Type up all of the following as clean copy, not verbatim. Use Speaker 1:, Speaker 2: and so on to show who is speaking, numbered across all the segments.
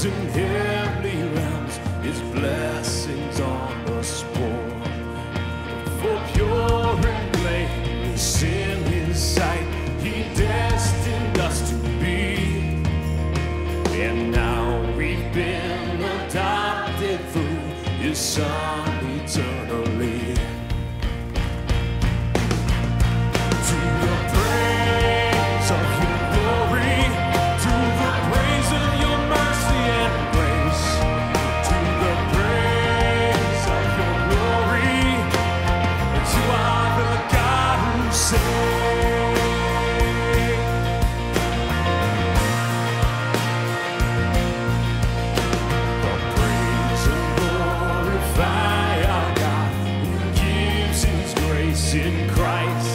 Speaker 1: thrones in heavenly realms, his blessings on us pour. For pure and blameless in his sight, he destined us to be. And now we've been adopted through his Son eternally. To the praise of your glory, to the praise of your mercy and grace, to the praise of your glory, you are the God who saves. The praise and glorify our God who gives his grace in Christ.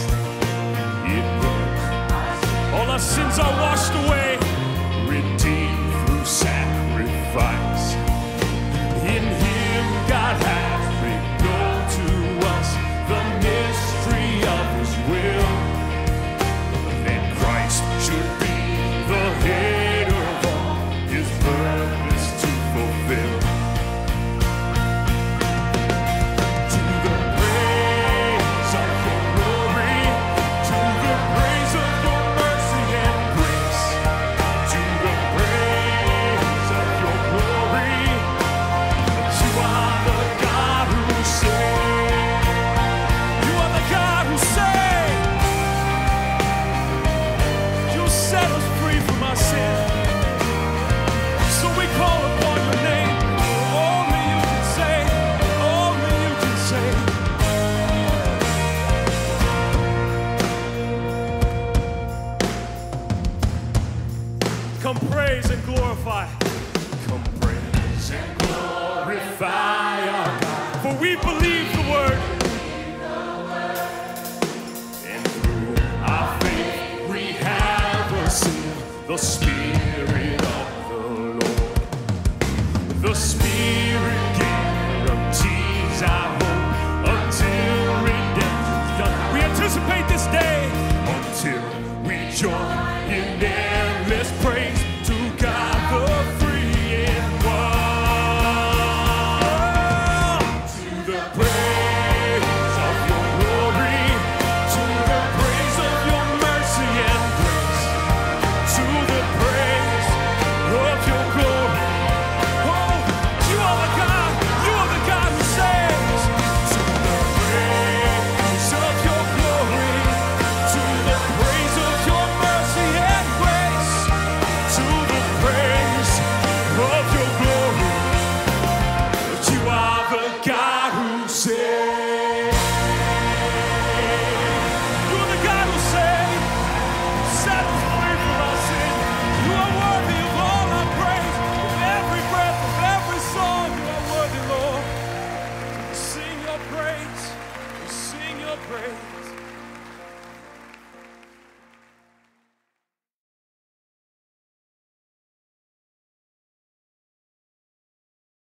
Speaker 1: All our sins are washed away, redeemed through sacrifice. In him God has made known to us the mystery of his will, that Christ should be the head of all, his purpose to fulfill. To the praise of your glory, to the praise of your mercy and grace, to the praise of your glory, you are the God who saves. You are the God who saves. You set us free from our sin. So we call upon your name. Only you can save. Only you can save. Come praise and glorify. Come praise and glorify our God. For we believe the word. And through our faith we have received the Spirit of the Lord. The Spirit guarantees our hope until redemption's done. We anticipate this day until we join in endless praise to God the free and one. To the praise of your glory, to the praise of your mercy and grace, to the praise of your glory. Oh, you are the God who saves. To the praise of your glory, to the praise of your mercy and grace, to the praise of your glory. You are the God who saves. You are the God who saves. Set us free from our sin. You are worthy of all our praise. With every breath, with every song, you are worthy, Lord. We sing your praise. We sing your praise.